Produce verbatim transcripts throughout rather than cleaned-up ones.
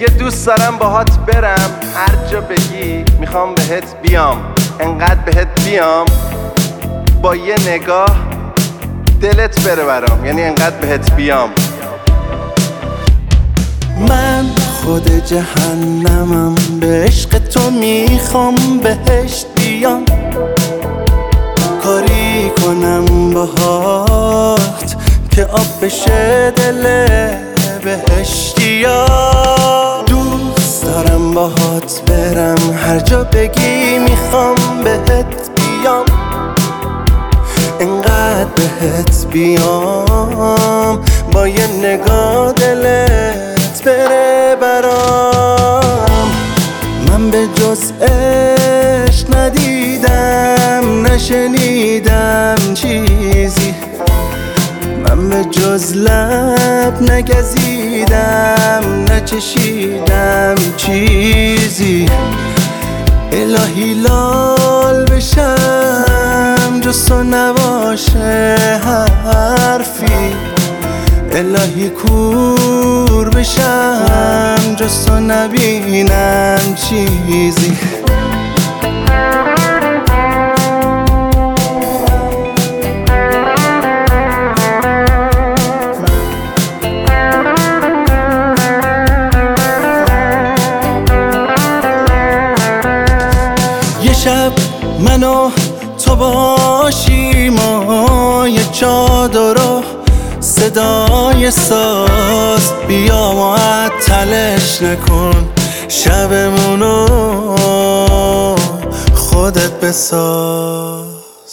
میگه دوست دارم باهات برم هر جا بگی میخوام بهت بیام، انقدر بهت بیام با یه نگاه دلت بره برام، یعنی انقدر بهت بیام. من خود جهنمم، به عشق تو میخوام بهشت بیام، کاری کنم باهات که آب بشه دل بهشتیا. دوست دارم باهات برم هر جا بگی میخوام بهت بیام، انقدر بهت بیام با یه نگاه دلت بره برام. من به جز عشق ندیدم نشنیدم چیزی، من به جز لب نگزیدم نچشیدم چیزی. الهی لال بشم جز تو نباشه حرفی، الهی کور بشم جز تو نبینم چیزی. یه شب من و تو باشیم و یه چادر و صدای ساز، بیا معطلش نکن شبمونو خودت بساز.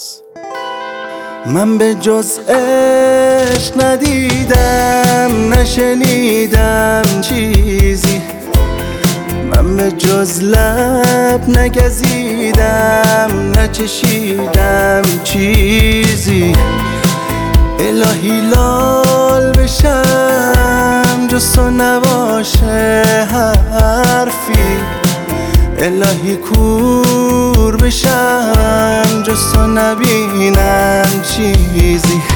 من به جز عشق ندیدم نشنیدم چیزی، من به جز لب نگزیدم نچشیدم چیزی. الهی لال بشم جز تو نباشه حرفی، الهی کور بشم جز تو نبینم چیزی.